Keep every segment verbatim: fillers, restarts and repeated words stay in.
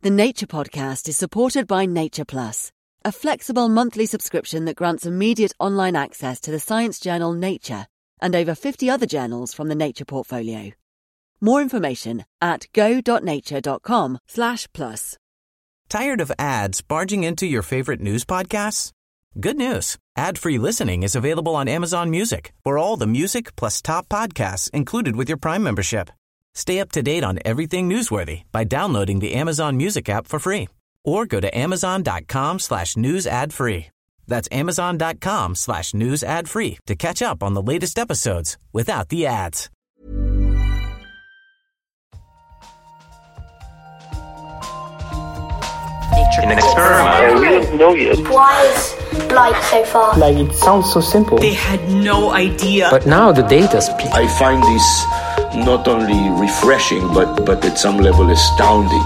The Nature Podcast is supported by Nature Plus, a flexible monthly subscription that grants immediate online access to the science journal Nature and over fifty other journals from the Nature portfolio. More information at go.nature.com slash plus. Tired of ads barging into your favorite news podcasts? Good news. Ad-free listening is available on Amazon Music for all the music plus top podcasts included with your Prime membership. Stay up to date on everything newsworthy by downloading the Amazon Music app for free or go to amazon.com slash news ad free. That's amazon.com slash news ad free to catch up on the latest episodes without the ads. In an experiment. We don't know yet. Why is light so far? Like, it sounds so simple. They had no idea. But now the data speaks. I find this not only refreshing, but, but at some level astounding.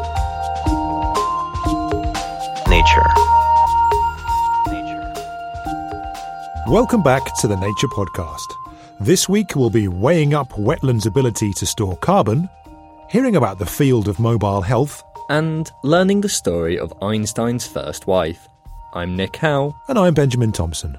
Nature. Welcome back to the Nature Podcast. This week we'll be weighing up wetlands' ability to store carbon, hearing about the field of mobile health, and learning the story of Einstein's first wife. I'm Nick Howe. And I'm Benjamin Thompson.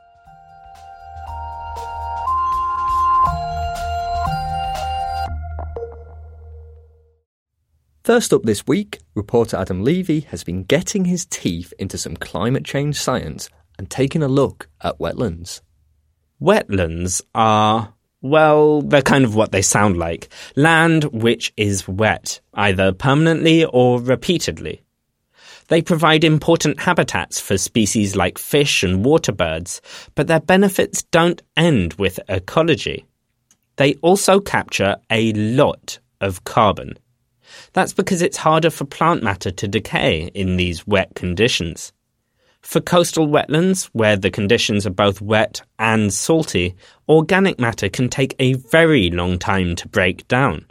First up this week, reporter Adam Levy has been getting his teeth into some climate change science and taking a look at wetlands. Wetlands are, well, they're kind of what they sound like. Land which is wet, either permanently or repeatedly. They provide important habitats for species like fish and water birds, but their benefits don't end with ecology. They also capture a lot of carbon. That's because it's harder for plant matter to decay in these wet conditions. For coastal wetlands, where the conditions are both wet and salty, organic matter can take a very long time to break down.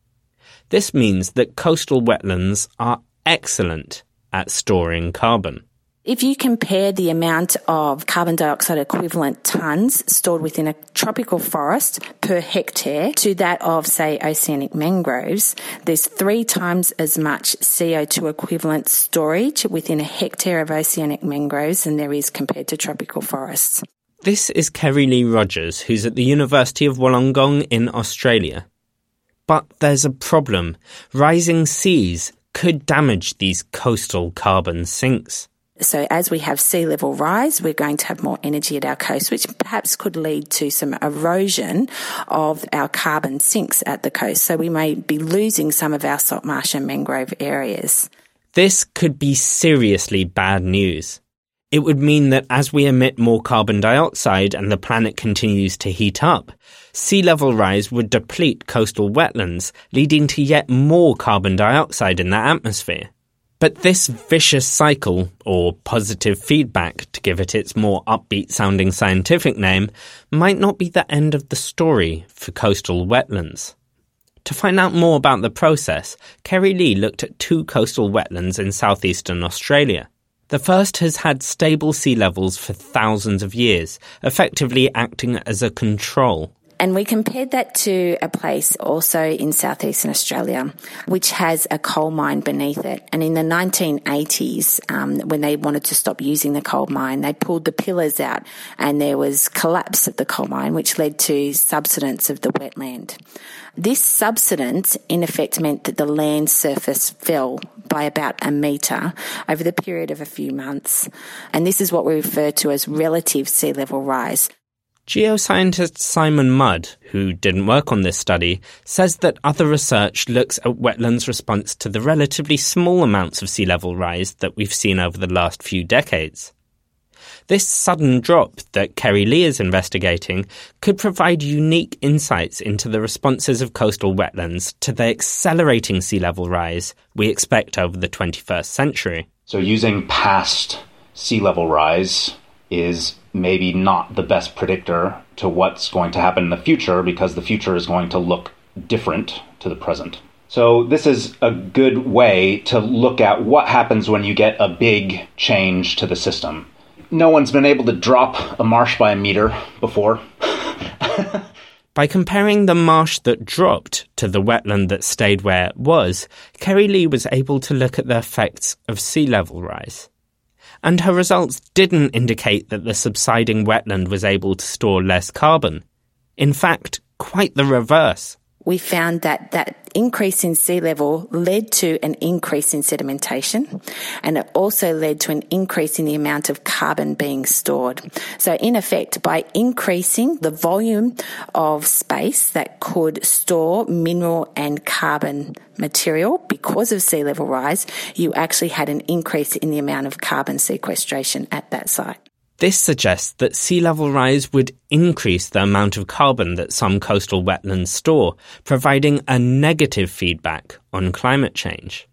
This means that coastal wetlands are excellent at storing carbon. If you compare the amount of carbon dioxide equivalent tonnes stored within a tropical forest per hectare to that of, say, oceanic mangroves, there's three times as much C O two equivalent storage within a hectare of oceanic mangroves than there is compared to tropical forests. This is Kerry Lee Rogers, who's at the University of Wollongong in Australia. But there's a problem. Rising seas could damage these coastal carbon sinks. So as we have sea level rise, we're going to have more energy at our coast, which perhaps could lead to some erosion of our carbon sinks at the coast. So we may be losing some of our salt marsh and mangrove areas. This could be seriously bad news. It would mean that as we emit more carbon dioxide and the planet continues to heat up, sea level rise would deplete coastal wetlands, leading to yet more carbon dioxide in the atmosphere. But this vicious cycle, or positive feedback to give it its more upbeat-sounding scientific name, might not be the end of the story for coastal wetlands. To find out more about the process, Kerry Lee looked at two coastal wetlands in southeastern Australia. The first has had stable sea levels for thousands of years, effectively acting as a control. And we compared that to a place also in southeastern Australia, which has a coal mine beneath it. And in the nineteen eighties, um, when they wanted to stop using the coal mine, they pulled the pillars out and there was collapse of the coal mine, which led to subsidence of the wetland. This subsidence, in effect, meant that the land surface fell by about a metre over the period of a few months. And this is what we refer to as relative sea level rise. Geoscientist Simon Mudd, who didn't work on this study, says that other research looks at wetlands' response to the relatively small amounts of sea level rise that we've seen over the last few decades. This sudden drop that Kerry Lee is investigating could provide unique insights into the responses of coastal wetlands to the accelerating sea level rise we expect over the twenty-first century. So using past sea level rise is maybe not the best predictor to what's going to happen in the future, because the future is going to look different to the present. So this is a good way to look at what happens when you get a big change to the system. No one's been able to drop a marsh by a meter before. By comparing the marsh that dropped to the wetland that stayed where it was, Kerry Lee was able to look at the effects of sea level rise. And her results didn't indicate that the subsiding wetland was able to store less carbon. In fact, quite the reverse. We found that that increase in sea level led to an increase in sedimentation, and it also led to an increase in the amount of carbon being stored. So in effect, by increasing the volume of space that could store mineral and carbon material because of sea level rise, you actually had an increase in the amount of carbon sequestration at that site. This suggests that sea level rise would increase the amount of carbon that some coastal wetlands store, providing a negative feedback on climate change.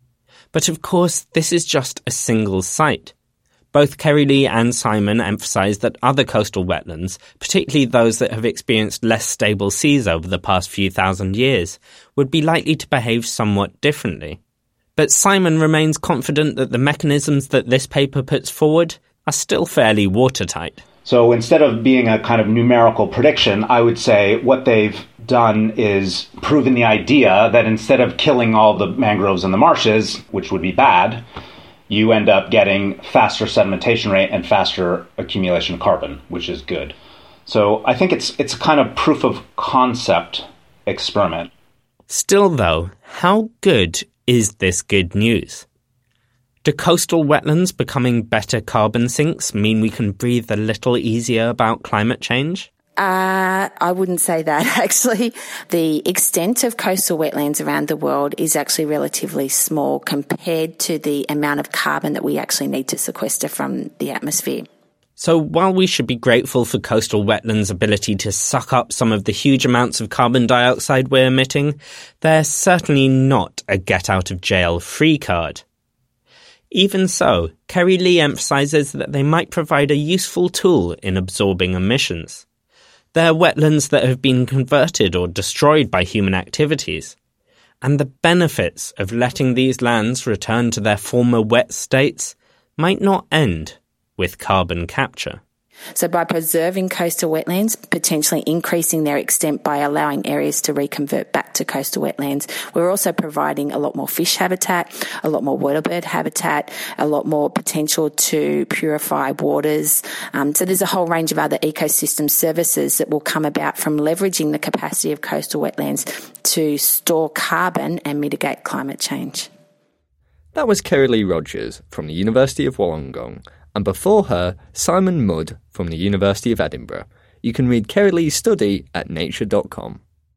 But of course, this is just a single site. Both Kerry Lee and Simon emphasise that other coastal wetlands, particularly those that have experienced less stable seas over the past few thousand years, would be likely to behave somewhat differently. But Simon remains confident that the mechanisms that this paper puts forward are still fairly watertight. So instead of being a kind of numerical prediction, I would say what they've done is proven the idea that instead of killing all the mangroves and the marshes, which would be bad, you end up getting faster sedimentation rate and faster accumulation of carbon, which is good. So I think it's it's a kind of proof of concept experiment. Still though, how good is this good news? Do coastal wetlands becoming better carbon sinks mean we can breathe a little easier about climate change? Uh, I wouldn't say that, actually. The extent of coastal wetlands around the world is actually relatively small compared to the amount of carbon that we actually need to sequester from the atmosphere. So while we should be grateful for coastal wetlands' ability to suck up some of the huge amounts of carbon dioxide we're emitting, they're certainly not a get-out-of-jail-free card. Even so, Kerry Lee emphasises that they might provide a useful tool in absorbing emissions. They're wetlands that have been converted or destroyed by human activities, and the benefits of letting these lands return to their former wet states might not end with carbon capture. So by preserving coastal wetlands, potentially increasing their extent by allowing areas to reconvert back to coastal wetlands, we're also providing a lot more fish habitat, a lot more waterbird habitat, a lot more potential to purify waters. Um, so there's a whole range of other ecosystem services that will come about from leveraging the capacity of coastal wetlands to store carbon and mitigate climate change. That was Kerry Lee Rogers from the University of Wollongong, and before her, Simon Mudd from the University of Edinburgh. You can read Kerry Lee's study at nature dot com.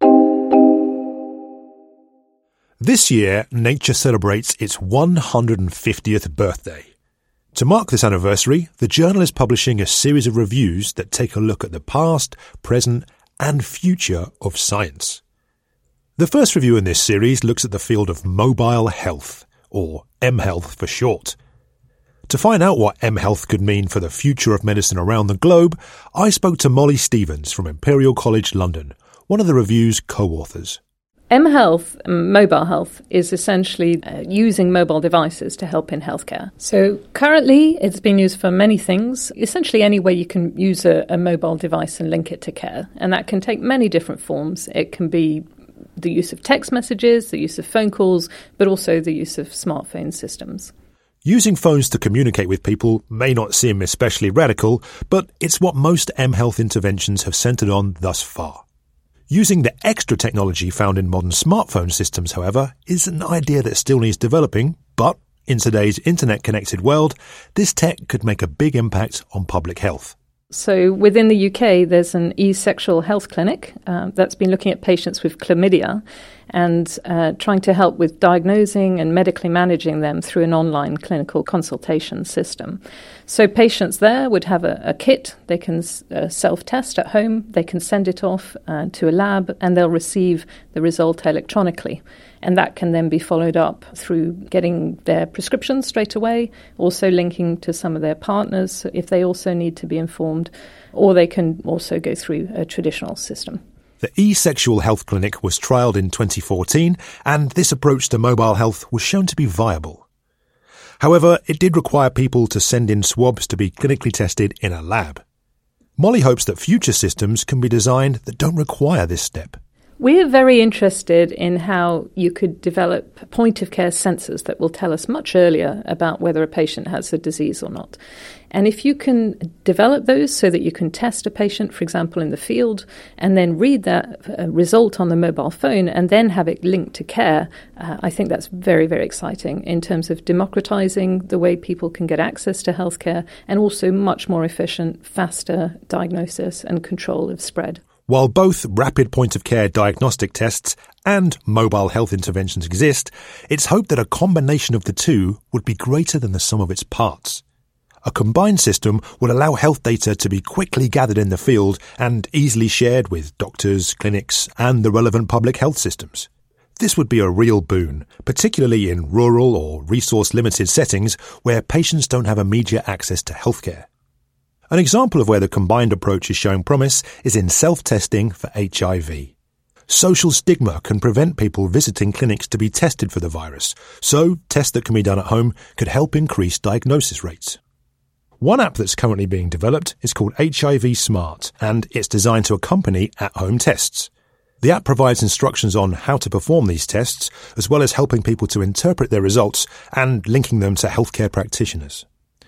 This year, Nature celebrates its one hundred fiftieth birthday. To mark this anniversary, the journal is publishing a series of reviews that take a look at the past, present, and future of science. The first review in this series looks at the field of mobile health, or mHealth for short. To find out what mHealth could mean for the future of medicine around the globe, I spoke to Molly Stevens from Imperial College London, one of the review's co-authors. mHealth, mobile health, is essentially uh, using mobile devices to help in healthcare. So currently it's been used for many things, essentially any way you can use a, a mobile device and link it to care. And that can take many different forms. It can be the use of text messages, the use of phone calls, but also the use of smartphone systems. Using phones to communicate with people may not seem especially radical, but it's what most mHealth interventions have centred on thus far. Using the extra technology found in modern smartphone systems, however, is an idea that still needs developing, but in today's internet-connected world, this tech could make a big impact on public health. So within the U K, there's an e-sexual health clinic uh, that's been looking at patients with chlamydia and uh, trying to help with diagnosing and medically managing them through an online clinical consultation system. So patients there would have a, a kit, they can uh, self-test at home, they can send it off uh, to a lab, and they'll receive the result electronically. And that can then be followed up through getting their prescriptions straight away, also linking to some of their partners if they also need to be informed, or they can also go through a traditional system. The e-sexual health clinic was trialled in twenty fourteen, and this approach to mobile health was shown to be viable. However, it did require people to send in swabs to be clinically tested in a lab. Molly hopes that future systems can be designed that don't require this step. We're very interested in how you could develop point-of-care sensors that will tell us much earlier about whether a patient has a disease or not. And if you can develop those so that you can test a patient, for example, in the field, and then read that uh, result on the mobile phone and then have it linked to care, uh, I think that's very, very exciting in terms of democratizing the way people can get access to healthcare and also much more efficient, faster diagnosis and control of spread. While both rapid point-of-care diagnostic tests and mobile health interventions exist, it's hoped that a combination of the two would be greater than the sum of its parts. A combined system would allow health data to be quickly gathered in the field and easily shared with doctors, clinics, and the relevant public health systems. This would be a real boon, particularly in rural or resource-limited settings where patients don't have immediate access to healthcare. An example of where the combined approach is showing promise is in self-testing for H I V. Social stigma can prevent people visiting clinics to be tested for the virus, so tests that can be done at home could help increase diagnosis rates. One app that's currently being developed is called H I V Smart, and it's designed to accompany at-home tests. The app provides instructions on how to perform these tests, as well as helping people to interpret their results and linking them to healthcare practitioners.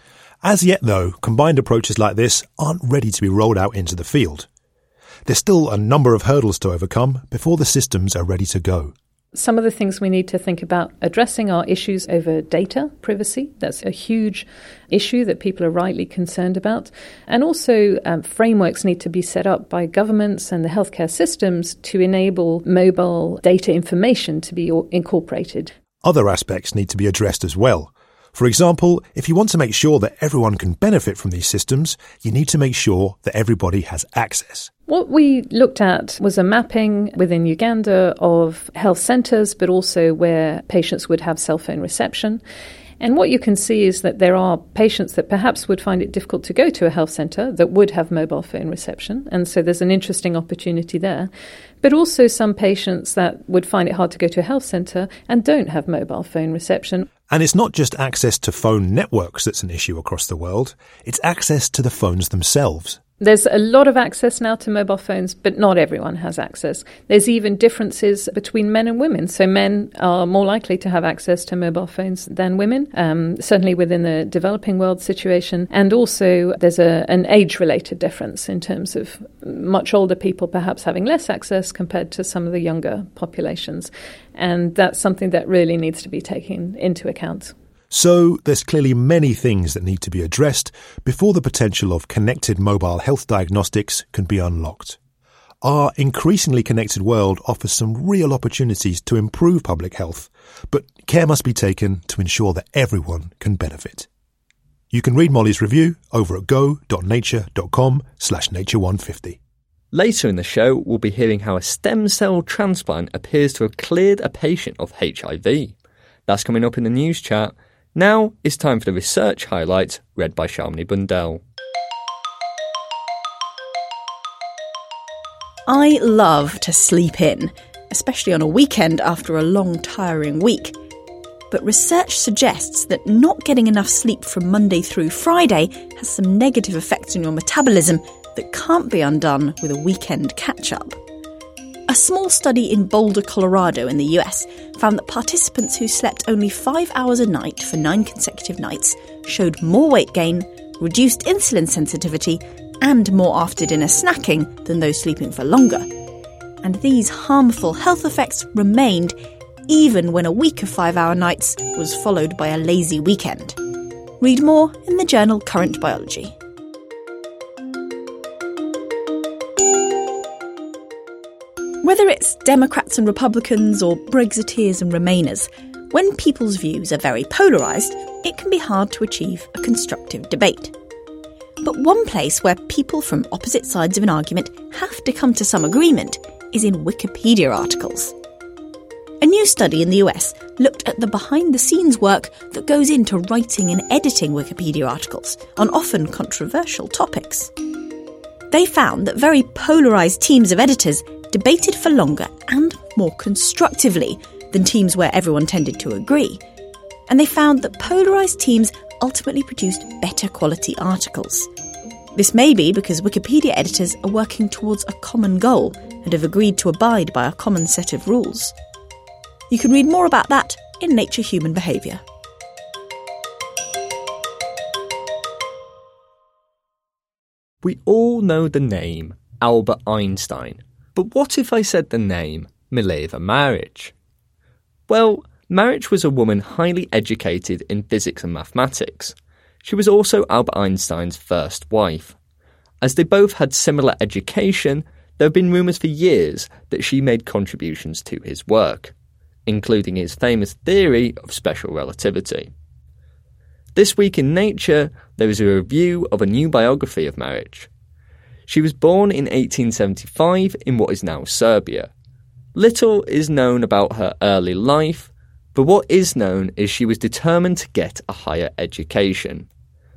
As yet, though, combined approaches like this aren't ready to be rolled out into the field. There's still a number of hurdles to overcome before the systems are ready to go. Some of the things we need to think about addressing are issues over data privacy. That's a huge issue that people are rightly concerned about. And also um, frameworks need to be set up by governments and the healthcare systems to enable mobile data information to be incorporated. Other aspects need to be addressed as well. For example, if you want to make sure that everyone can benefit from these systems, you need to make sure that everybody has access. What we looked at was a mapping within Uganda of health centres, but also where patients would have cell phone reception. And what you can see is that there are patients that perhaps would find it difficult to go to a health centre that would have mobile phone reception. And so there's an interesting opportunity there. But also some patients that would find it hard to go to a health centre and don't have mobile phone reception. And it's not just access to phone networks that's an issue across the world. It's access to the phones themselves. There's a lot of access now to mobile phones, but not everyone has access. There's even differences between men and women. So men are more likely to have access to mobile phones than women, um, certainly within the developing world situation. And also there's a, an age-related difference in terms of much older people perhaps having less access compared to some of the younger populations. And that's something that really needs to be taken into account. So there's clearly many things that need to be addressed before the potential of connected mobile health diagnostics can be unlocked. Our increasingly connected world offers some real opportunities to improve public health, but care must be taken to ensure that everyone can benefit. You can read Molly's review over at go.nature.com slash nature 150. Later in the show, we'll be hearing how a stem cell transplant appears to have cleared a patient of H I V. That's coming up in the news chat. Now it's time for the research highlights read by Shamini Bundell. I love to sleep in, especially on a weekend after a long, tiring week. But research suggests that not getting enough sleep from Monday through Friday has some negative effects on your metabolism that can't be undone with a weekend catch-up. A small study in Boulder, Colorado in the U S found that participants who slept only five hours a night for nine consecutive nights showed more weight gain, reduced insulin sensitivity, and more after-dinner snacking than those sleeping for longer. And these harmful health effects remained even when a week of five-hour nights was followed by a lazy weekend. Read more in the journal Current Biology. Whether it's Democrats and Republicans or Brexiteers and Remainers, when people's views are very polarised, it can be hard to achieve a constructive debate. But one place where people from opposite sides of an argument have to come to some agreement is in Wikipedia articles. A new study in the U S looked at the behind-the-scenes work that goes into writing and editing Wikipedia articles on often controversial topics. They found that very polarised teams of editors debated for longer and more constructively than teams where everyone tended to agree. And they found that polarised teams ultimately produced better quality articles. This may be because Wikipedia editors are working towards a common goal and have agreed to abide by a common set of rules. You can read more about that in Nature Human Behaviour. We all know the name Albert Einstein, but what if I said the name Mileva Maric? Well, Maric was a woman highly educated in physics and mathematics. She was also Albert Einstein's first wife. As they both had similar education, there have been rumours for years that she made contributions to his work, including his famous theory of special relativity. This week in Nature, there is a review of a new biography of Maric. She was born in eighteen seventy-five in what is now Serbia. Little is known about her early life, but what is known is she was determined to get a higher education.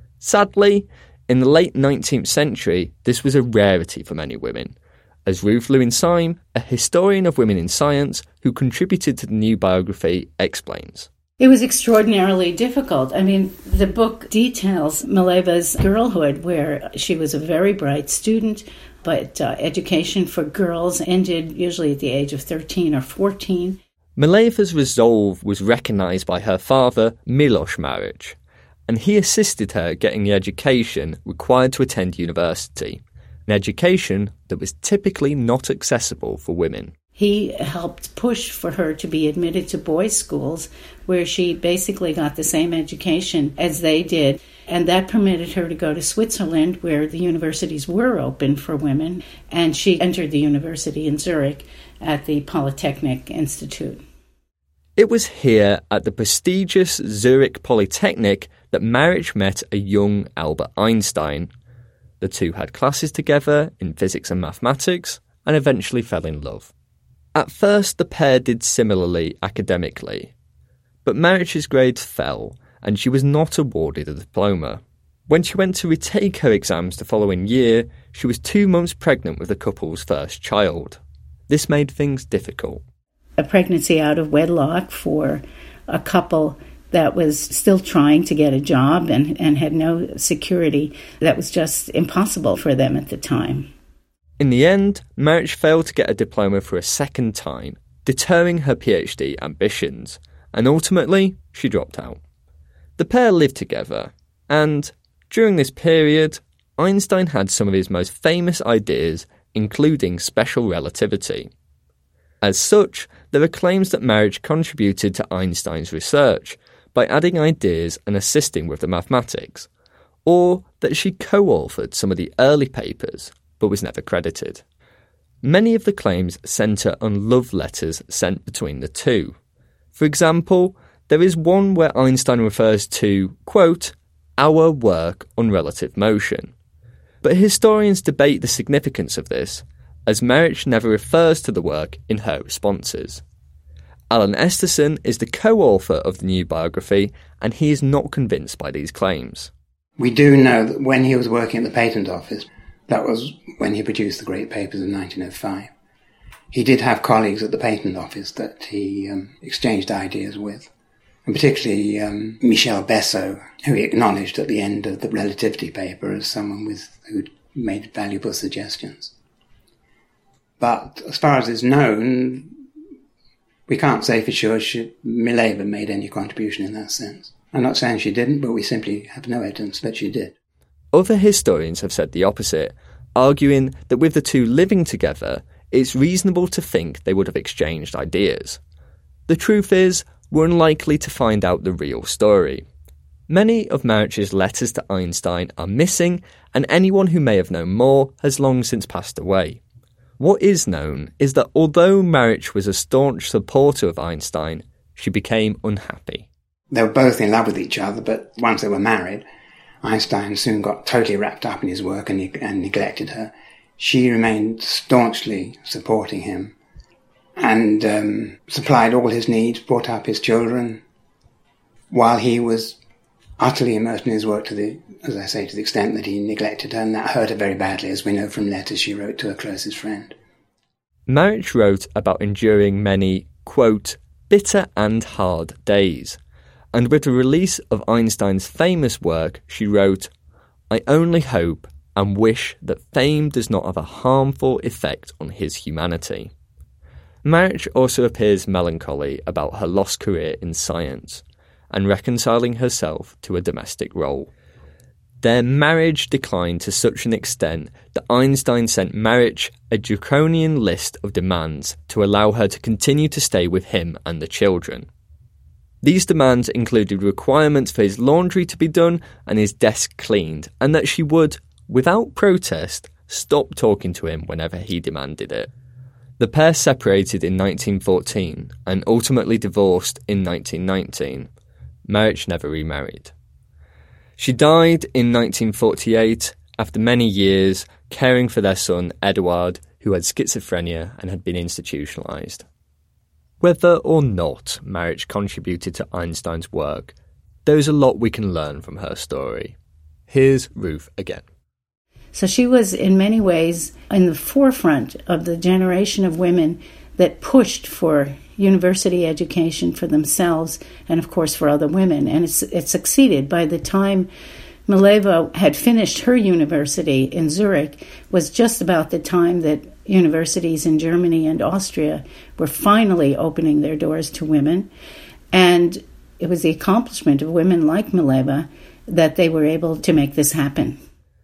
Sadly, in the late nineteenth century, this was a rarity for many women, as Ruth Lewin-Syme, a historian of women in science who contributed to the new biography, explains. It was extraordinarily difficult. I mean, the book details Mileva's girlhood, where she was a very bright student, but uh, education for girls ended usually at the age of thirteen or fourteen. Mileva's resolve was recognised by her father, Milos Maric, and he assisted her getting the education required to attend university, an education that was typically not accessible for women. He helped push for her to be admitted to boys' schools, where she basically got the same education as they did, and that permitted her to go to Switzerland, where the universities were open for women, and she entered the university in Zurich at the Polytechnic Institute. It was here at the prestigious Zurich Polytechnic that Maric met a young Albert Einstein. The two had classes together in physics and mathematics and eventually fell in love. At first, the pair did similarly academically, but Maric's grades fell and she was not awarded a diploma. When she went to retake her exams the following year, she was two months pregnant with the couple's first child. This made things difficult. A pregnancy out of wedlock for a couple that was still trying to get a job and, and had no security, that was just impossible for them at the time. In the end, Maric failed to get a diploma for a second time, deterring her PhD ambitions, and ultimately she dropped out. The pair lived together, and during this period, Einstein had some of his most famous ideas, including special relativity. As such, there are claims that Maric contributed to Einstein's research by adding ideas and assisting with the mathematics, or that she co-authored some of the early papers, but was never credited. Many of the claims centre on love letters sent between the two. For example, there is one where Einstein refers to, quote, our work on relative motion. But historians debate the significance of this, as Maric never refers to the work in her responses. Alan Esterson is the co-author of the new biography, and he is not convinced by these claims. We do know that when he was working at the Patent Office, that was when he produced the great papers in nineteen oh five. He did have colleagues at the Patent Office that he um, exchanged ideas with, and particularly um, Michel Bessot, who he acknowledged at the end of the relativity paper as someone with who'd made valuable suggestions. But as far as is known, we can't say for sure she, Mileva made any contribution in that sense. I'm not saying she didn't, but we simply have no evidence that she did. Other historians have said the opposite, arguing that with the two living together, it's reasonable to think they would have exchanged ideas. The truth is, we're unlikely to find out the real story. Many of Maric's letters to Einstein are missing, and anyone who may have known more has long since passed away. What is known is that although Maric was a staunch supporter of Einstein, she became unhappy. They were both in love with each other, but once they were married, Einstein soon got totally wrapped up in his work and, ne- and neglected her. She remained staunchly supporting him and um, supplied all his needs, brought up his children, while he was utterly immersed in his work to the, as I say, to the extent that he neglected her, and that hurt her very badly, as we know from letters she wrote to her closest friend. Maric wrote about enduring many, quote, bitter and hard days. And with the release of Einstein's famous work, she wrote, I only hope and wish that fame does not have a harmful effect on his humanity. Marich also appears melancholy about her lost career in science and reconciling herself to a domestic role. Their marriage declined to such an extent that Einstein sent Marich a draconian list of demands to allow her to continue to stay with him and the children. These demands included requirements for his laundry to be done and his desk cleaned, and that she would, without protest, stop talking to him whenever he demanded it. The pair separated in nineteen fourteen and ultimately divorced in nineteen nineteen. Marich never remarried. She died in nineteen forty-eight after many years caring for their son Eduard, who had schizophrenia and had been institutionalised. Whether or not Marich contributed to Einstein's work, there is a lot we can learn from her story. Here's Ruth again. So she was in many ways in the forefront of the generation of women that pushed for university education for themselves and, of course, for other women. And it's, it succeeded. By the time Mileva had finished her university in Zurich, was just about the time that universities in Germany and Austria were finally opening their doors to women. And it was the accomplishment of women like Mileva that they were able to make this happen.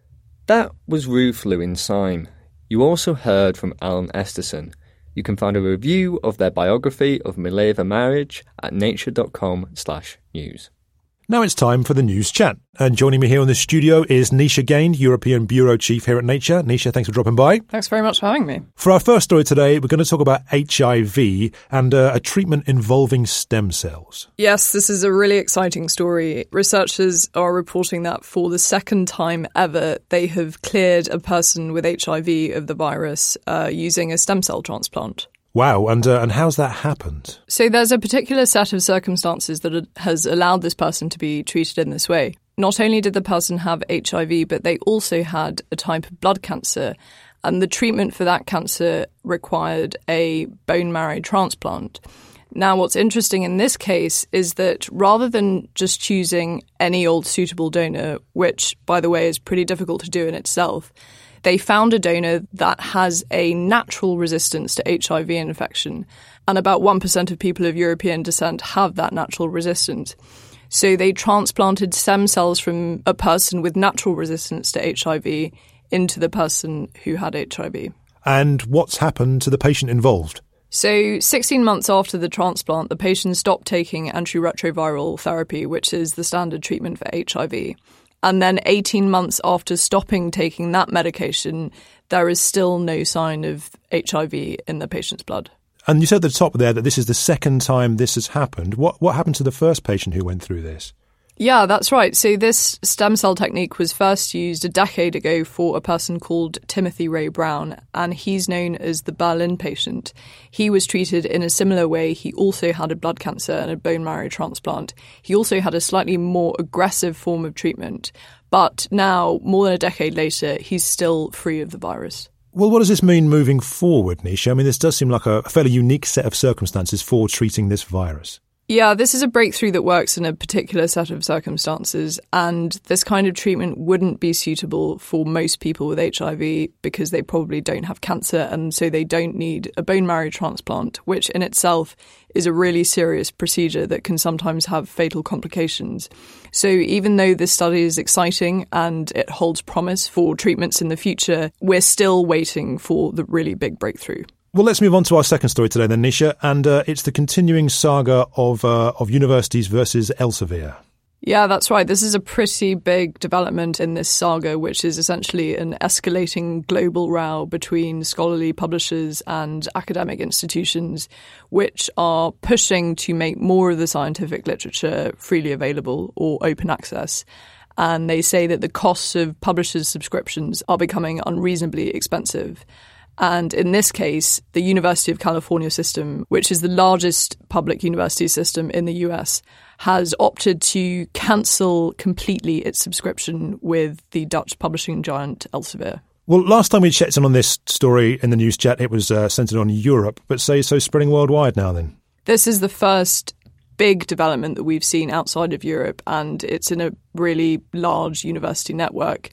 That was Ruth Lewin-Syme. You also heard from Alan Esterson. You can find a review of their biography of Mileva Marich at nature.com slash news. Now it's time for the News Chat. And joining me here in the studio is Nisha Gain, European Bureau Chief here at Nature. Nisha, thanks for dropping by. Thanks very much for having me. For our first story today, we're going to talk about H I V and uh, a treatment involving stem cells. Yes, this is a really exciting story. Researchers are reporting that for the second time ever, they have cleared a person with H I V of the virus uh, using a stem cell transplant. Wow, and uh, and how's that happened? So there's a particular set of circumstances that has allowed this person to be treated in this way. Not only did the person have H I V, but they also had a type of blood cancer, and the treatment for that cancer required a bone marrow transplant. Now, what's interesting in this case is that rather than just choosing any old suitable donor, which, by the way, is pretty difficult to do in itself, they found a donor that has a natural resistance to H I V infection, and about one percent of people of European descent have that natural resistance. So they transplanted stem cells from a person with natural resistance to H I V into the person who had H I V. And what's happened to the patient involved? So sixteen months after the transplant, the patient stopped taking antiretroviral therapy, which is the standard treatment for H I V. And then eighteen months after stopping taking that medication, there is still no sign of H I V in the patient's blood. And you said at the top there that this is the second time this has happened. What what happened to the first patient who went through this? Yeah, that's right. So this stem cell technique was first used a decade ago for a person called Timothy Ray Brown, and he's known as the Berlin patient. He was treated in a similar way. He also had a blood cancer and a bone marrow transplant. He also had a slightly more aggressive form of treatment. But now, more than a decade later, he's still free of the virus. Well, what does this mean moving forward, Nisha? I mean, this does seem like a fairly unique set of circumstances for treating this virus. Yeah, this is a breakthrough that works in a particular set of circumstances, and this kind of treatment wouldn't be suitable for most people with H I V because they probably don't have cancer, and so they don't need a bone marrow transplant, which in itself is a really serious procedure that can sometimes have fatal complications. So even though this study is exciting and it holds promise for treatments in the future, we're still waiting for the really big breakthrough. Well, let's move on to our second story today then, Nisha, and uh, it's the continuing saga of uh, of universities versus Elsevier. Yeah, that's right. This is a pretty big development in this saga, which is essentially an escalating global row between scholarly publishers and academic institutions, which are pushing to make more of the scientific literature freely available or open access. And they say that the costs of publishers' subscriptions are becoming unreasonably expensive. And in this case, the University of California system, which is the largest public university system in the U S, has opted to cancel completely its subscription with the Dutch publishing giant Elsevier. Well, last time we checked in on this story in the news chat, it was uh, centred on Europe, but say so spreading worldwide now then? This is the first big development that we've seen outside of Europe, and it's in a really large university network.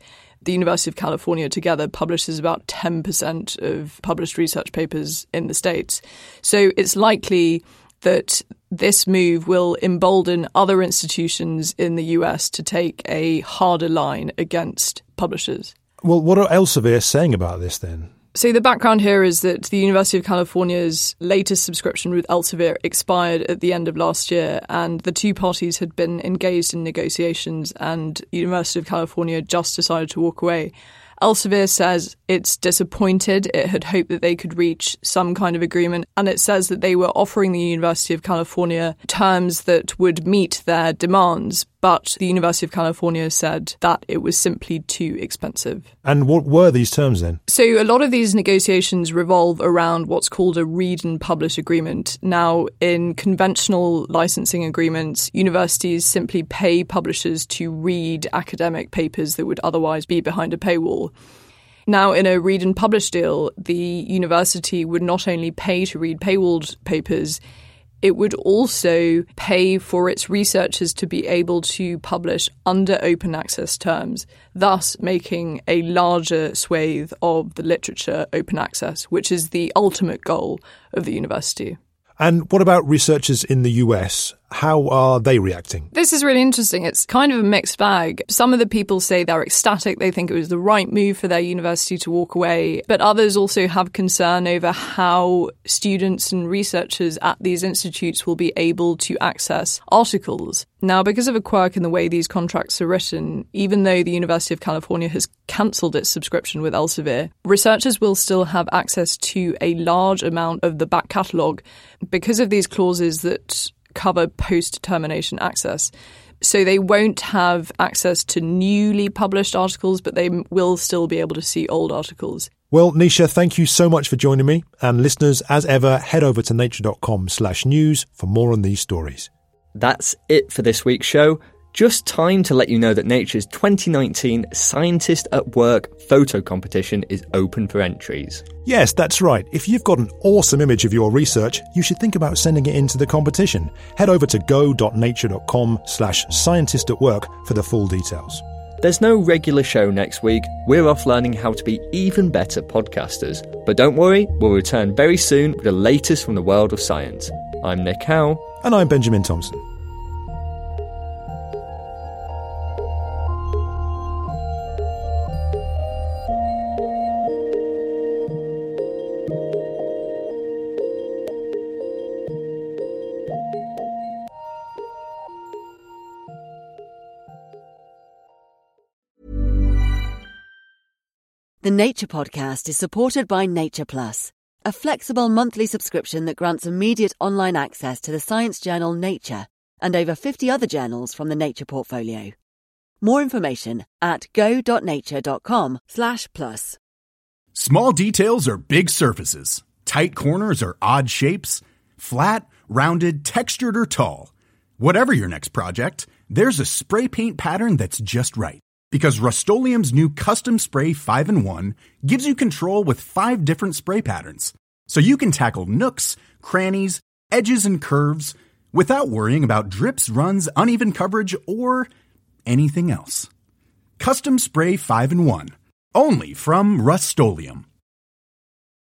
the University of California together publishes about ten percent of published research papers in the States. So it's likely that this move will embolden other institutions in the U S to take a harder line against publishers. Well, what are Elsevier saying about this then? So the background here is that the University of California's latest subscription with Elsevier expired at the end of last year, and the two parties had been engaged in negotiations, and the University of California just decided to walk away. Elsevier says it's disappointed. It had hoped that they could reach some kind of agreement, and it says that they were offering the University of California terms that would meet their demands, but the University of California said that it was simply too expensive. And what were these terms then? So a lot of these negotiations revolve around what's called a read and publish agreement. Now, in conventional licensing agreements, universities simply pay publishers to read academic papers that would otherwise be behind a paywall. Now, in a read and publish deal, the university would not only pay to read paywalled papers, it would also pay for its researchers to be able to publish under open access terms, thus making a larger swathe of the literature open access, which is the ultimate goal of the university. And what about researchers in the U S? How are they reacting? This is really interesting. It's kind of a mixed bag. Some of the people say they're ecstatic. They think it was the right move for their university to walk away. But others also have concern over how students and researchers at these institutes will be able to access articles. Now, because of a quirk in the way these contracts are written, even though the University of California has cancelled its subscription with Elsevier, researchers will still have access to a large amount of the back catalogue because of these clauses that cover post-termination access. So they won't have access to newly published articles, but they will still be able to see old articles. Well, Nisha, thank you so much for joining me. And listeners, as ever, head over to nature.com slash news for more on these stories. That's it for this week's show. Just time to let you know that Nature's twenty nineteen Scientist at Work photo competition is open for entries. Yes, that's right. If you've got an awesome image of your research, you should think about sending it into the competition. Head over to go.nature.com slash scientist at work for the full details. There's no regular show next week. We're off learning how to be even better podcasters. But don't worry, we'll return very soon with the latest from the world of science. I'm Nick Howe. And I'm Benjamin Thompson. The Nature Podcast is supported by Nature Plus, a flexible monthly subscription that grants immediate online access to the science journal Nature and over fifty other journals from the Nature portfolio. More information at go.nature.com slash plus. Small details are big surfaces. Tight corners are odd shapes. Flat, rounded, textured, or tall. Whatever your next project, there's a spray paint pattern that's just right. Because Rust-Oleum's new Custom Spray five in one gives you control with five different spray patterns. So you can tackle nooks, crannies, edges, and curves without worrying about drips, runs, uneven coverage, or anything else. Custom Spray five in one. Only from Rust-Oleum.